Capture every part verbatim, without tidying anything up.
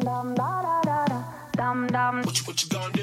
dum da da da da, dum dum. What you, what you gonna do?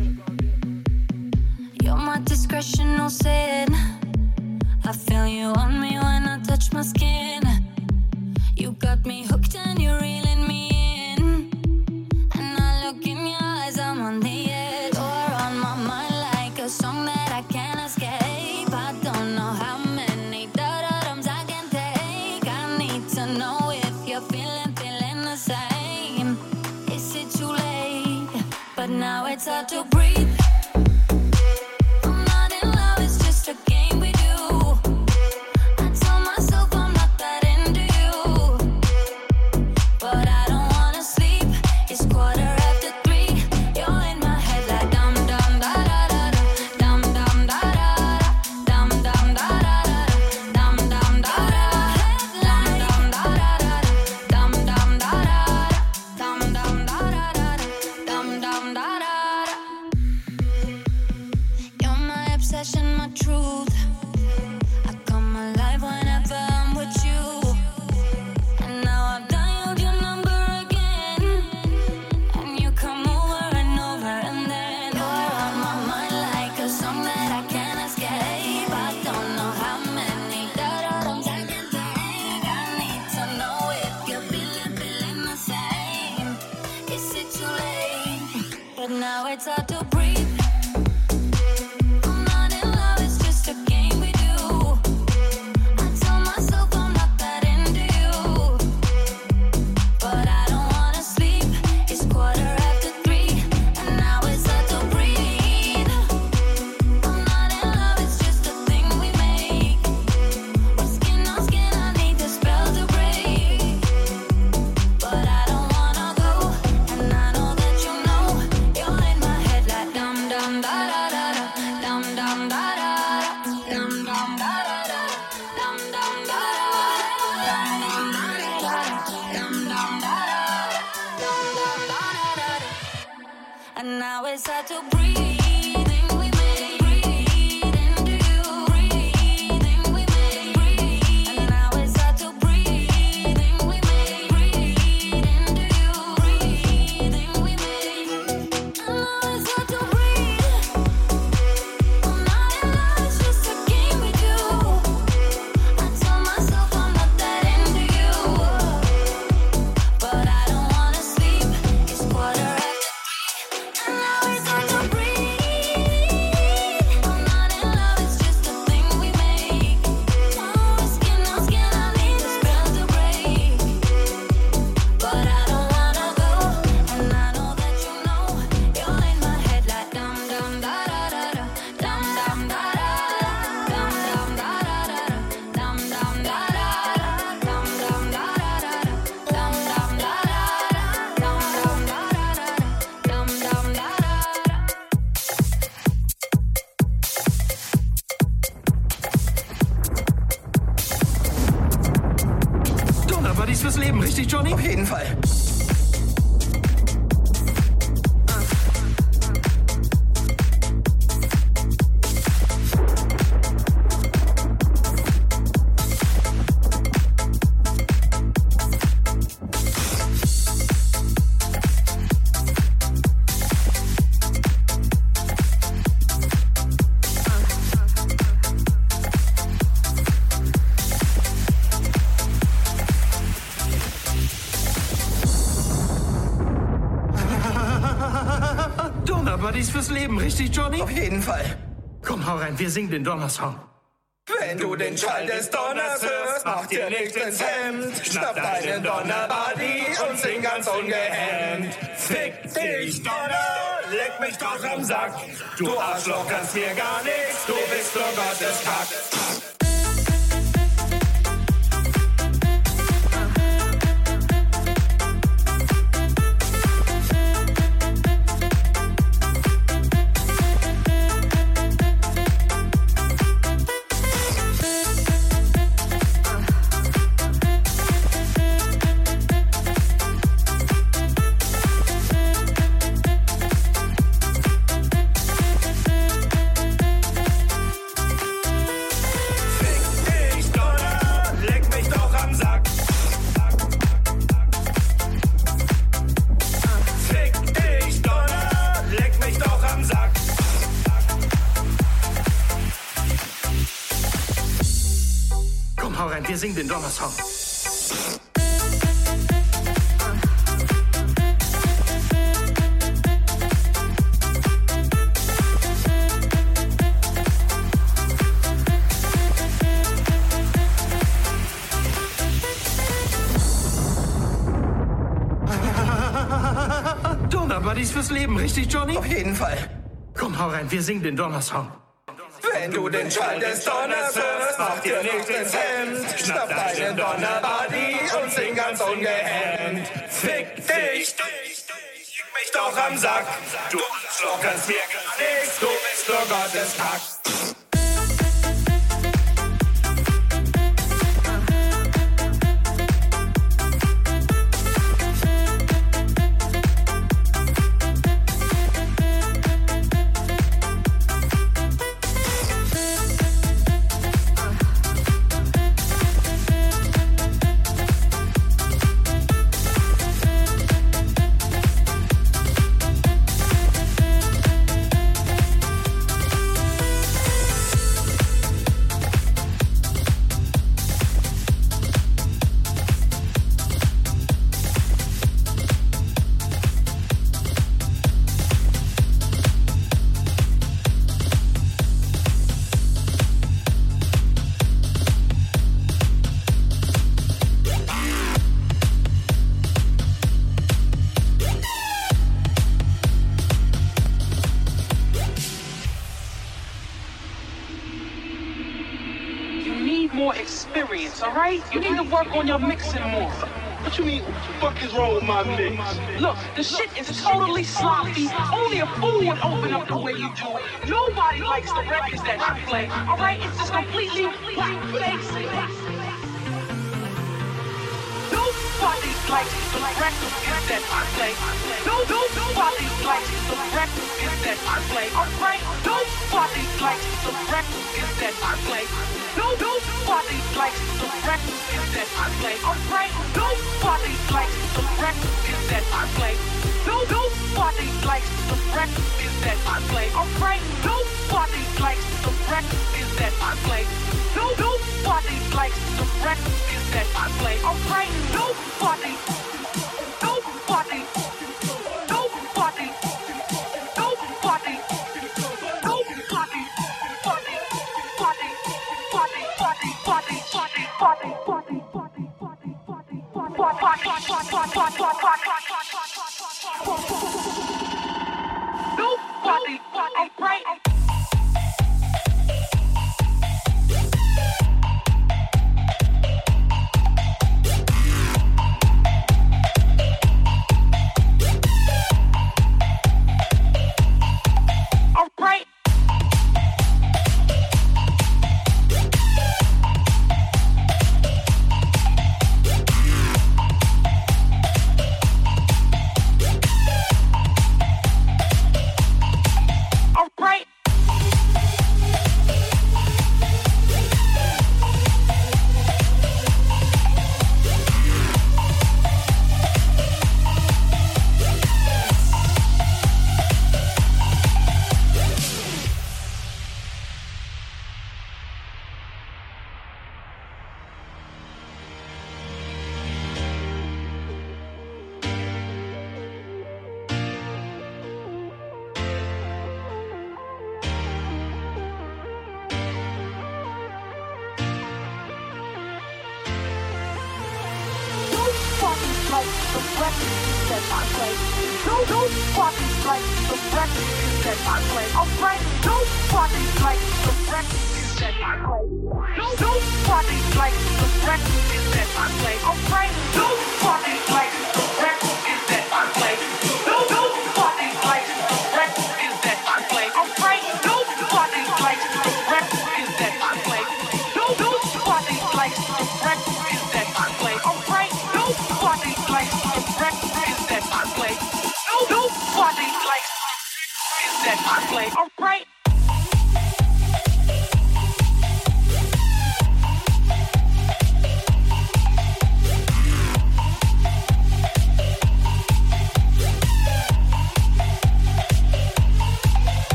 You're my discretional sin. I feel you on me when I touch my skin. You got me hooked and you're reeling me in. And I look in your eyes, I'm on the edge. You're on my mind like a song that I can't escape. I don't know how many da-da-dums I can take. I need to know if you're feeling, feeling the same. Is it too late? But now it's hard to breathe. I'm not in love, it's just a game we do. I tell myself I'm not that into you, but I don't wanna sleep. It's quarter after three. You're in my head like dum dum da da da da, dum dum da da da, dum dum da da da, dum dum da da, dum dum da da da, dum dum da da, dum dum da da da, dum dum da da. You're my obsession, my truth. I come alive whenever I'm with you. And now I've dialed your number again, and you come over and over, and then you're on my mind like a song that I can't escape. I don't know how many da-da-dums I can take. I need to know if you're feeling, feeling the same. Is it too late? But now it's hard to breathe. I'm not in love, it's just a game we do. I tell myself I'm not that into you, but I don't wanna sleep. It's quarter after three, and now it's hard to breathe. I'm not in love, it's just a thing we make. We're skin on skin, I need the spell to break, but I don't wanna go. And I know that you know you're in my head like dum dum da da da da, dum dum da da da, dum dum da da da, dum dum da da, dum dum da da da, dum dum da da, dum dum da da da. And now it's hard to breathe. We make breathe into you, breathing we make breathe. And now it's hard to breathe. We make breathe into you, breathing we make. And now it's hard to breathe. I'm not in love, it's just a game we do. I tell myself I'm not that into you, but I don't wanna sleep. It's quarter after three, and now it's hard to breathe. I'm not in love, it's just a thing we make. Oh, skin on skin, I need the spell to break, but I don't wanna go. And I know that you know you're in my head like dum dum da da da da, dum dum da da da, dum dum da da da, dum dum da da da, dum dum da da da, dum dum da da da, dum dum da da da, dum dum da da. Donnerbuddies fürs Leben, richtig, Johnny? Auf jeden Fall. Donnerbuddies fürs Leben, richtig, Johnny? Auf jeden Fall. Komm, hau rein, wir singen den Donnersong. Wenn du den Schall des Donners hörst, mach dir nicht ins Hemd. Schnapp deinen Donnerbuddy und sing ganz ungehemmt. Fick dich, Donner, leck mich doch am Sack. Du Arschloch kannst mir gar nichts, du bist nur Gottes Kack. wir singen den Donnersong. Donnerbuddies fürs Leben, richtig, Johnny? Auf jeden Fall. Komm, hau rein, wir singen den Donnersong. Wenn du den Schall des Donners hörst, mach dir nicht ins Hemd. Schnapp deinen Donnerbuddy und sing ganz ungehemmt. Fick dich, fick mich doch am Sack. Du Arschloch kannst mir gar nichts, du bist nur Gottes Kack. All right? You need to work on your mixing more. What you mean, what the fuck is wrong with my mix? Look, the shit is totally sloppy. Only a fool would open up the way you do it. Nobody likes the records that you play. All right? It's just completely whack basic. Nobody likes the records that I play. No, nobody likes the records that I play. All right? Nobody likes the records that I play. No, nobody likes the records that I play. Alright, nobody likes the records that I play. No, nobody likes the records that I play. Alright, nobody likes the records that I play. No, nobody likes the records that I play. Alright, nobody, nobody, nobody, nobody, nobody, Nobody, I'm right. All right.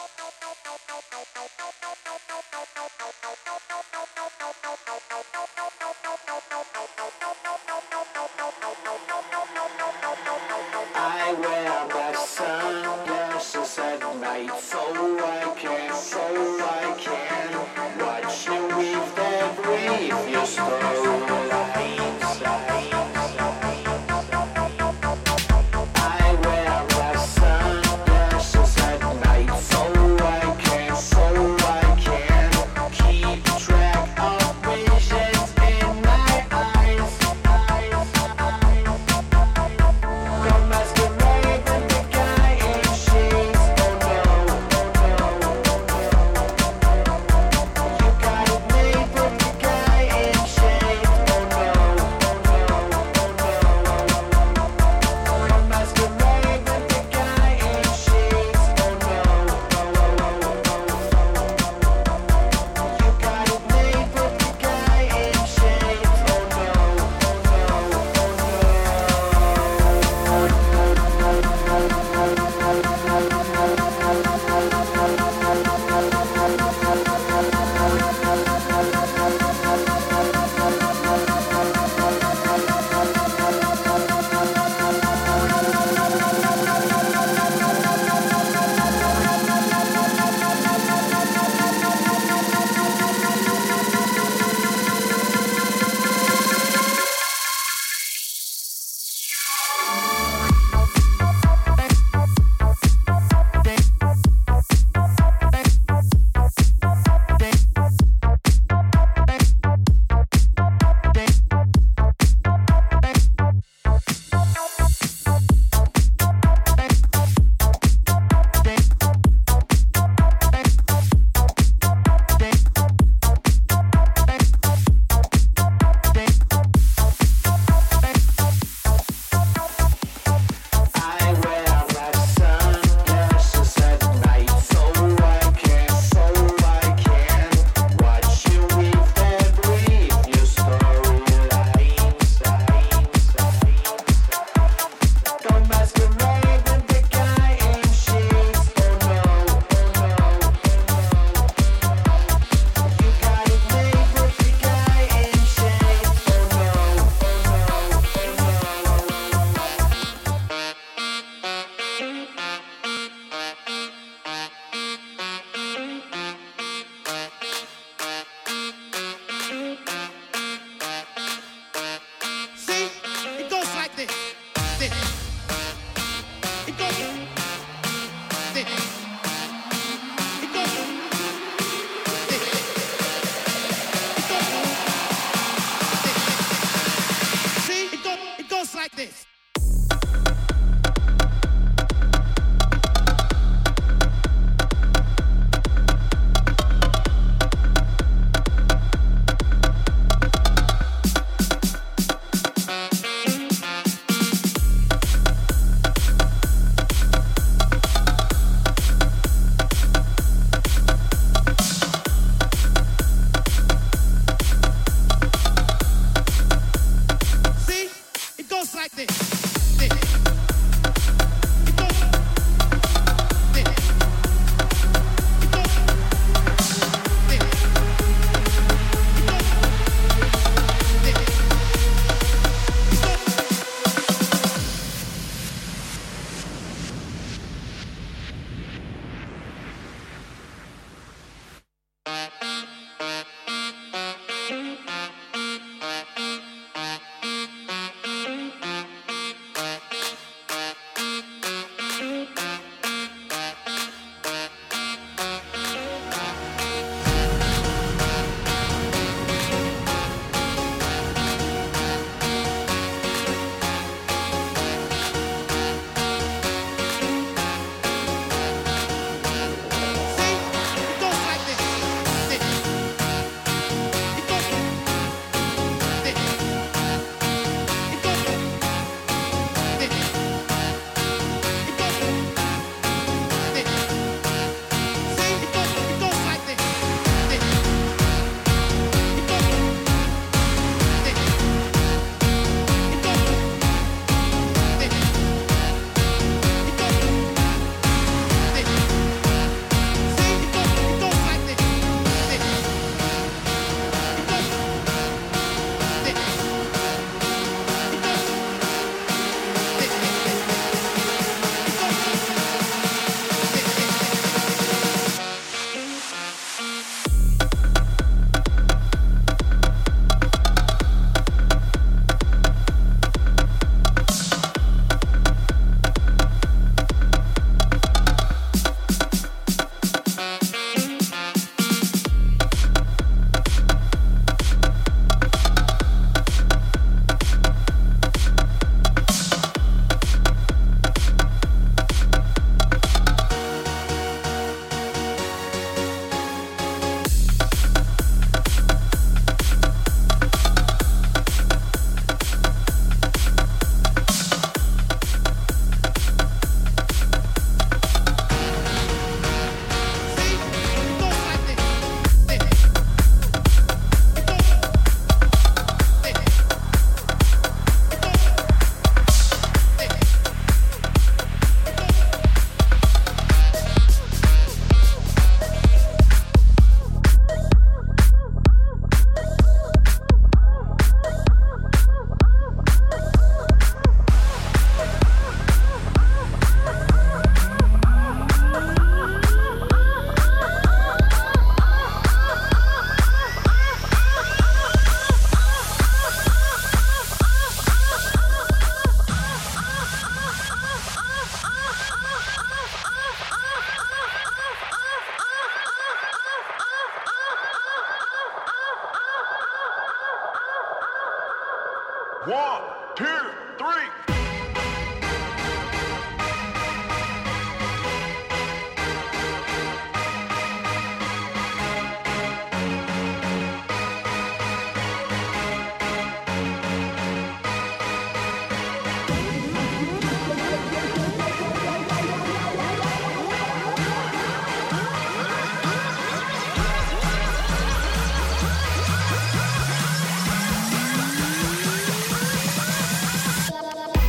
I wear my sunglasses at night so I can, so I can watch you with that with your stole lights. I wear my sunglasses at night so I can, so I can keep track of visions in my eyes. Come masquerade with the guy in shades. Oh no, oh no, oh no. One, two, three. Bye.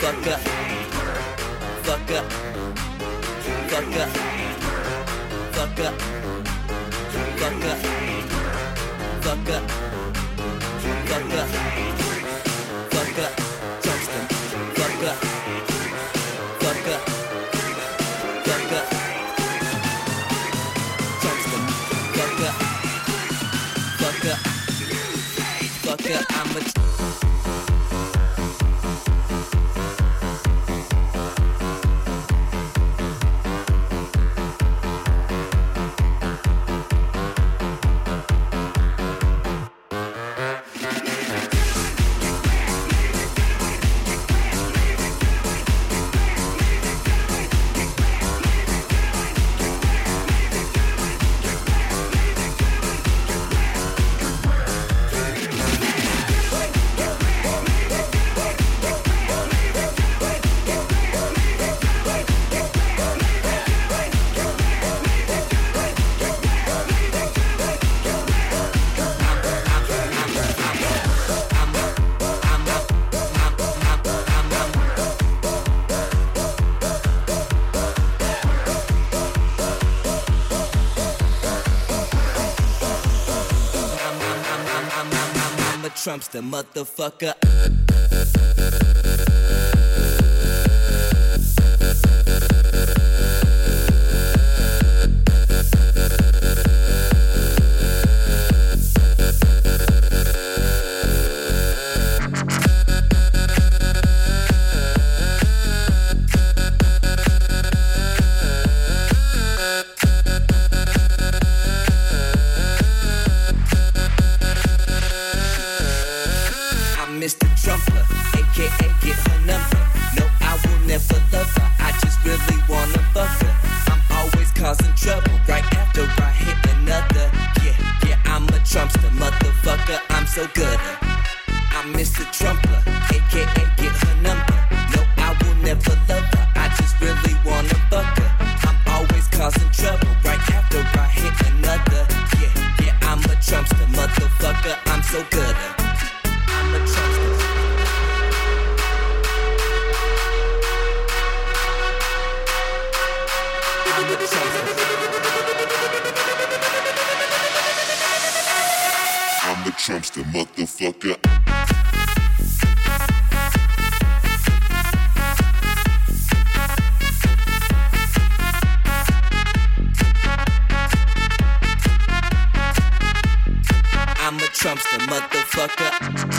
motherfucker. Fucker. Fucker. Fucker. Fucker. Fucker. Fucker. Fucker. Tungsten. Fucker. Fucker. Fucker. Tungsten. Fucker. Fucker. Fucker. I'm a Trumpster, motherfucker. Mister Trumper, aka get her number. No, I will never love her. I just really wanna fuck her. I'm always causing trouble right after I hit another. Yeah, yeah, I'm a Trumpster, motherfucker. I'm so good. I'm Mister Trumper, aka get her number. No, I will never love her. I just really wanna fuck her. I'm always causing trouble right after I hit another. Yeah, yeah, I'm a Trumpster, motherfucker. I'm so good. I'm a Trumpster. I'm a Trumpster. I'm the Trumpster, motherfucker. I'm a Trumpster, motherfucker.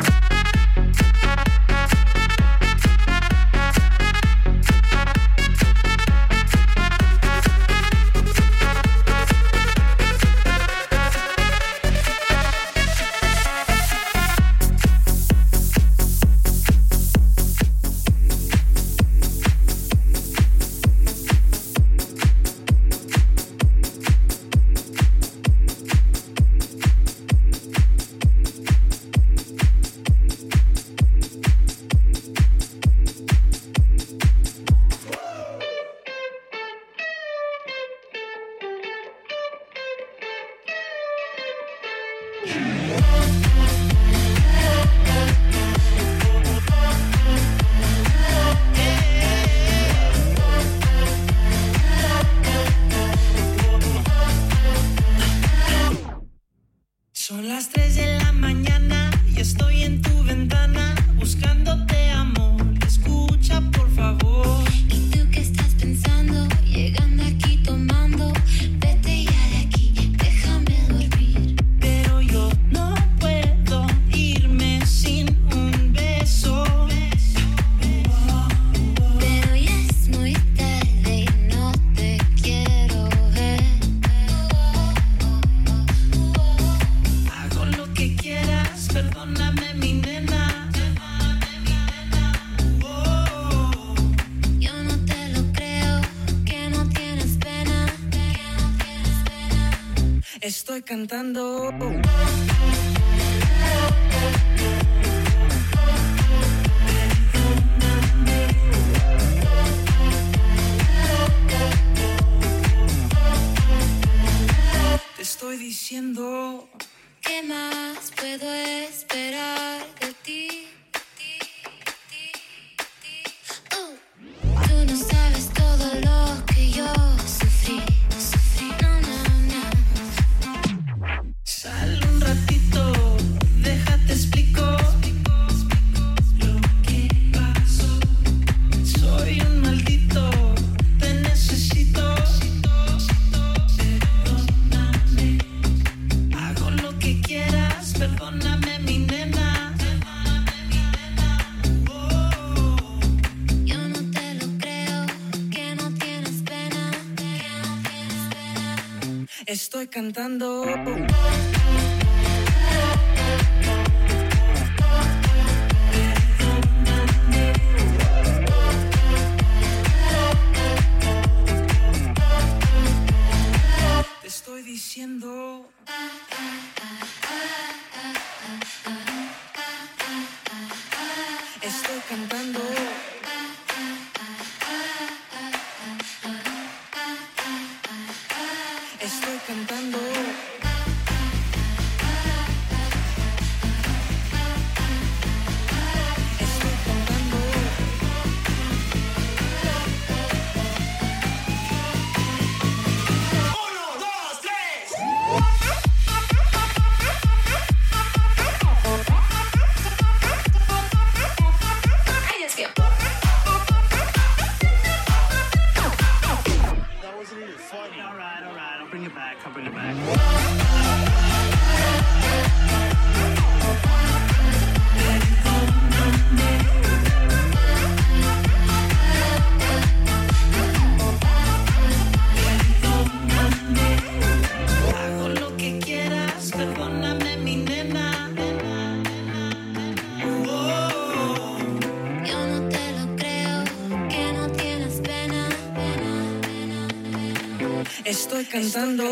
Son las tres de la mañana y estoy en tu ventana buscándote, amor. Escucha, por favor. ¿Y tú qué estás pensando? Llegando aquí tomando. Vete ya de aquí, déjame dormir. Pero yo no puedo irme sin un beso. Pero ya es muy tarde y no te quiero ver. Hago lo que quieras, perdóname, mi nena. Oh. Yo no te lo creo, que no tienes pena. Estoy cantando. Te estoy diciendo. ¿Qué más puedo esperar de ti? Estoy cantando. Te estoy diciendo. Estoy cantando. Estoy cantando. Estoy cantando. Uno, dos, tres. I just get. That wasn't even funny. All right, all right. I'll bring it back. I'll bring it back. Hago lo que quieras, perdóname mi nena. Oh. Yo no te lo creo, que no tienes pena. Estoy cantando.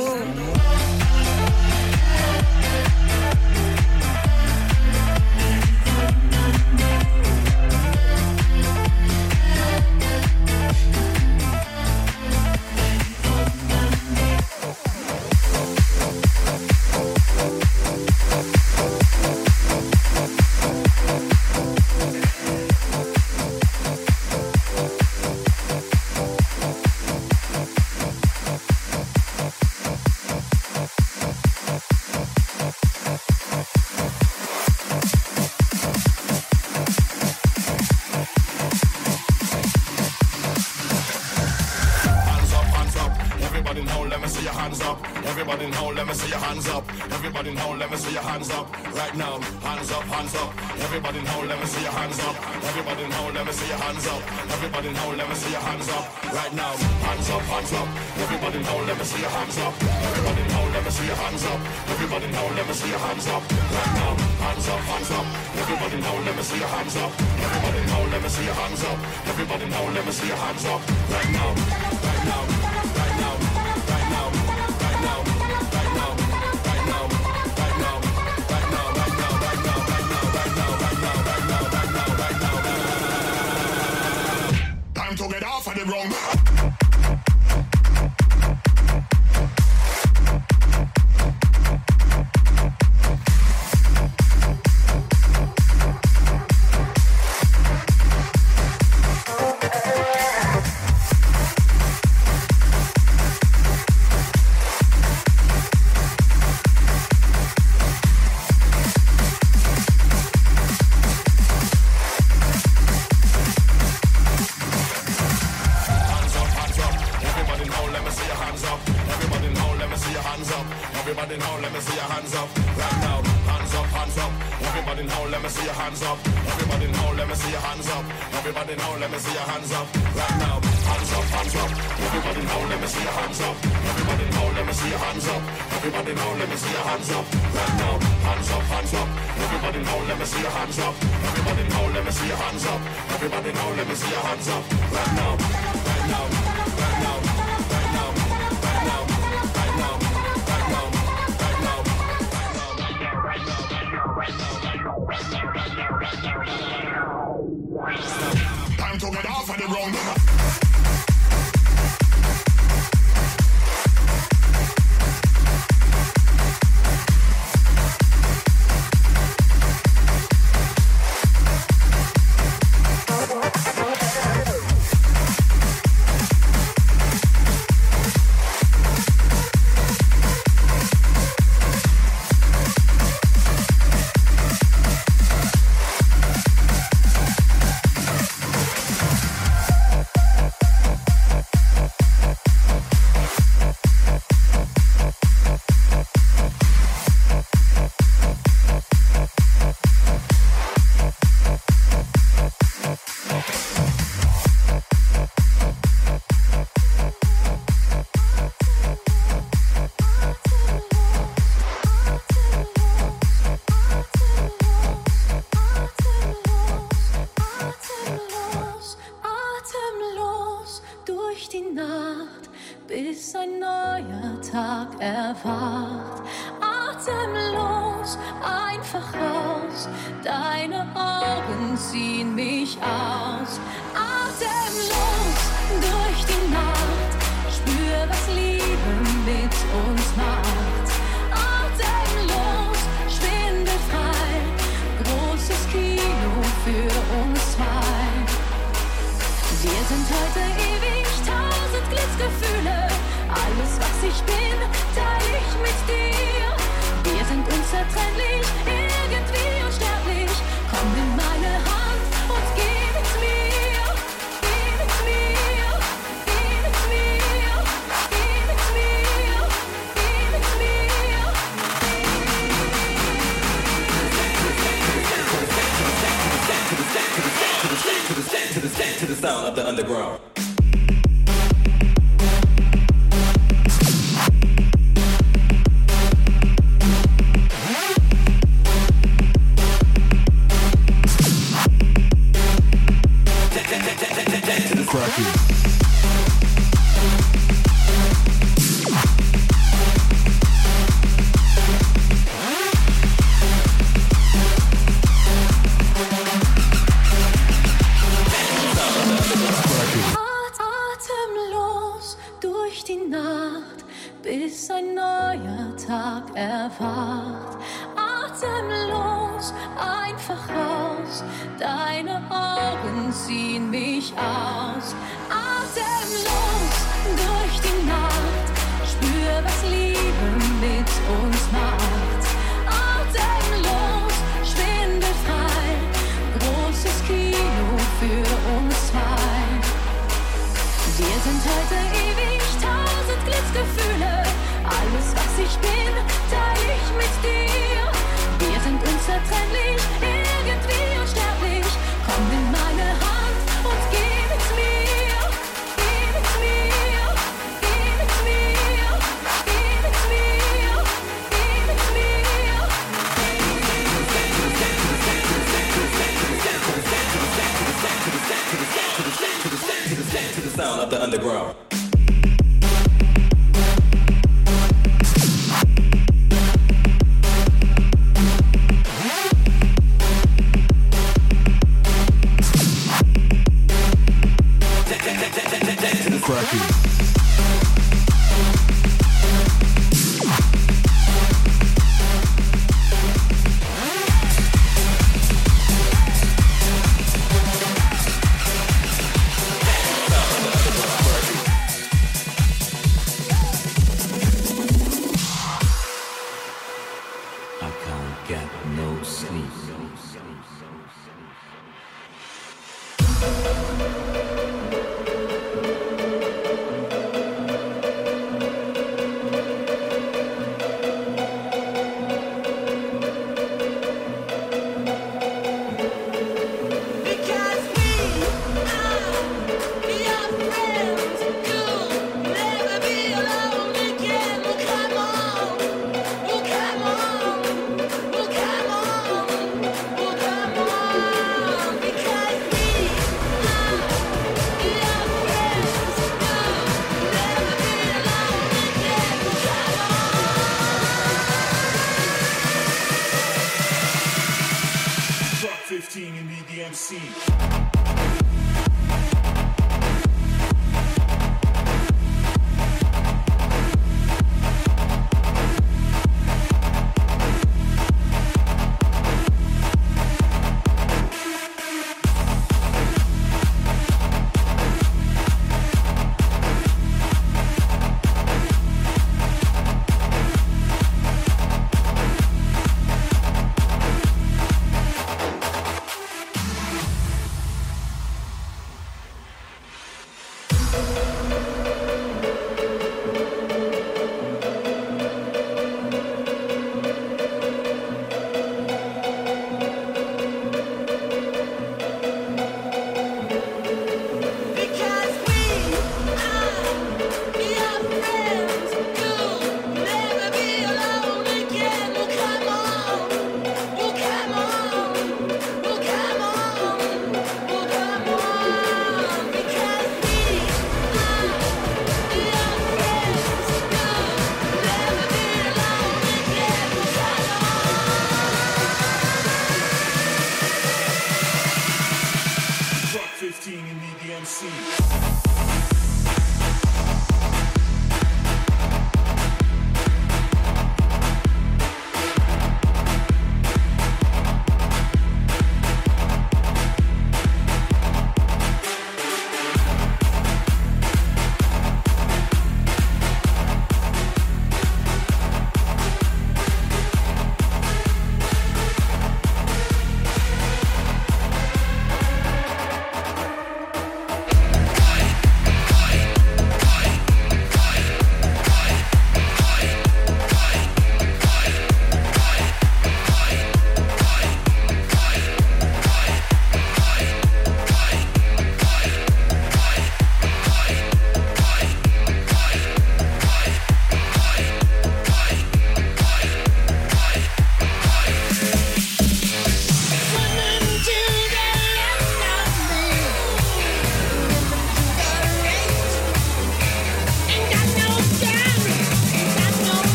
Hands up, hands up. Everybody now, let me see your hands up. Everybody now, let me see your hands up. Everybody now, let me see your hands up. Right now, hands up, hands up. Everybody now, let me see your hands up. Everybody now, let me see your hands up. Everybody now, let me see your hands up. Right now, hands up, hands up. Everybody now, let me see your hands up. Everybody now, let me see your hands up. Everybody now, let me see your hands up. Right now, hands up, hands up. Everybody now, let me see your hands up. Everybody now, let me see your hands up. Everybody now, let me see your hands up. Right now, right now, right now, right now, right now, right now, right now, right now, right now, right now, right now, right now, right now, right now, right now, right now, right now, right now. Time to get off of the ground. Hands up, hands up. Everybody now, let me see your hands up. Everybody now, let me see your hands up. Everybody now, let me see your hands up. Right now, hands up, hands up. Everybody now, let me see your hands up. Everybody now, let me see your hands up. Everybody now, let me see your hands up. Right now, hands up, hands up. Everybody now, let me see your hands up. Everybody now, let me see your hands up. Everybody now, let me see your hands up. Right now, hands up, hands up. Everybody now, let me see your hands up. Everybody now, let me see your hands up. Everybody now, let me see your hands up. Right now, right now, right now, right now, right now, right now, right now, right now, right now. Time to get off of the ground. erwacht. Atemlos, einfach raus, deine Augen ziehen mich aus. Atemlos durch die Nacht, spür, was Liebe mit uns macht. Atemlos, schwindelfrei, großes Kino für uns zwei. Wir sind heute ewig, tausend Glücksgefühle. Alles, was ich bin, teile ich mit dir. Wir sind unzertrennlich, irgendwie unsterblich. Komm in meine Hand und geh mit mir. Geh mit mir, geh mit mir, geh mit mir, geh mit mir. To the sound, to the sound of the underground. Atemlos durch die Nacht, bis ein neuer Tag erwacht. Atemlos, einfach raus, deine Augen ziehen mich aus. Atemlos durch die Nacht, spür, was Liebe mit uns macht. Atemlos, schwindelfrei, großes Kino für uns zwei. Wir sind heute ewig, tausend Glücksgefühle. Alles, was ich bin, teile ich mit dir. Wir sind unzertrennlich, irgendwie unsterblich. Komm in meine Hand und geh mit mir. Geh mit mir, geh mit mir, geh mit mir, geh mit mir. To the sound of the underground.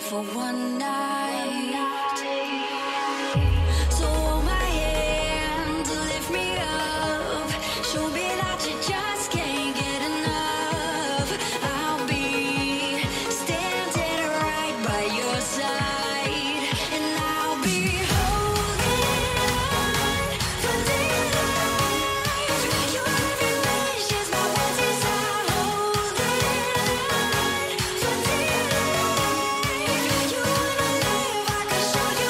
for one night. So hold my hand to lift me up. Show me that you just can't get enough. I'll be standing right by your side, and I'll be holding on for dear life. Your every wish is my one desire. Holding on for dear life. You wanna live, I can show you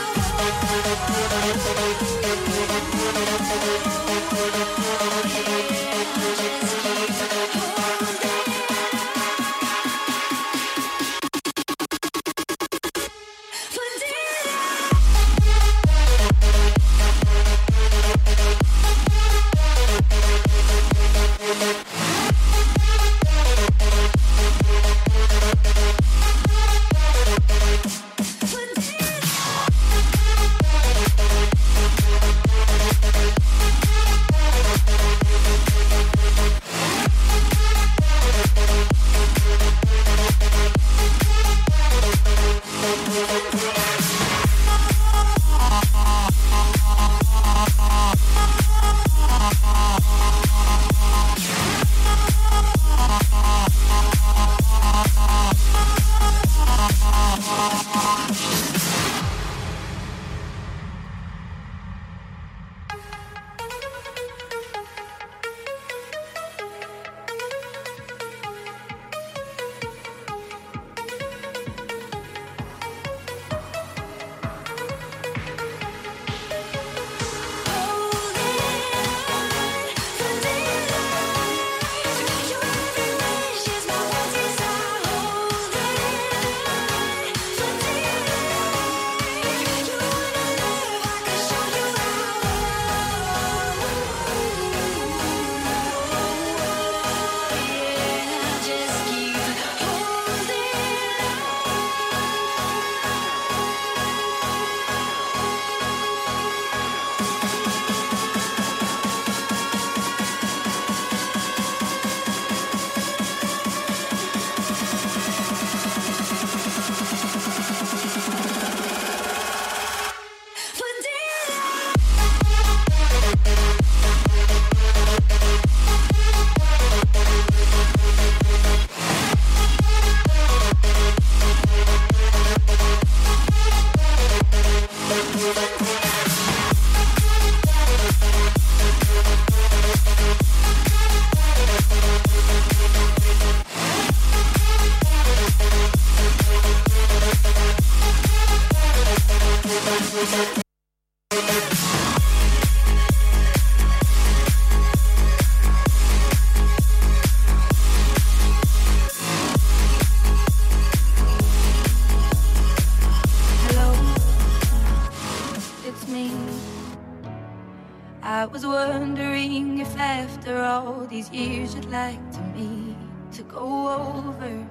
I was wondering if after all these years you'd like to me to go over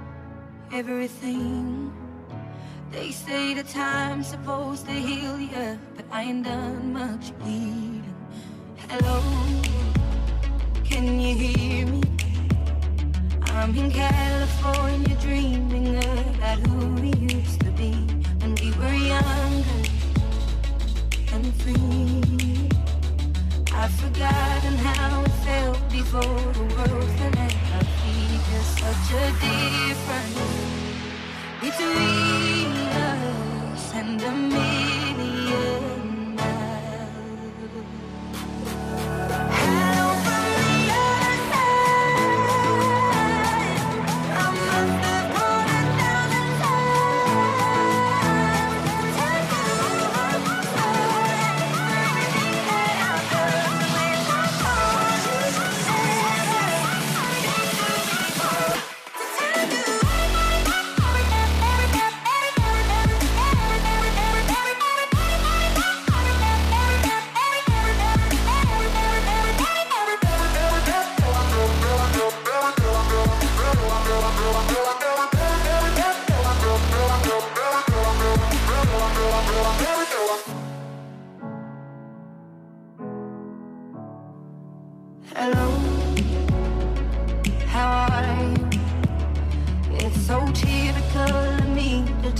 everything. They say the time's supposed to heal ya, but I ain't done much healing. Hello, can you hear me? I'm in California dreaming about who we used to be when we were younger and free. I've forgotten how it felt before the world fell at our feet. There's such a difference between us and a million miles. Hello from the other side. I'm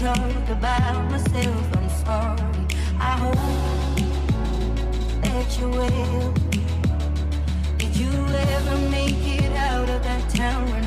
talk about myself, I'm sorry. I hope that you will. Did you ever make it out of that town?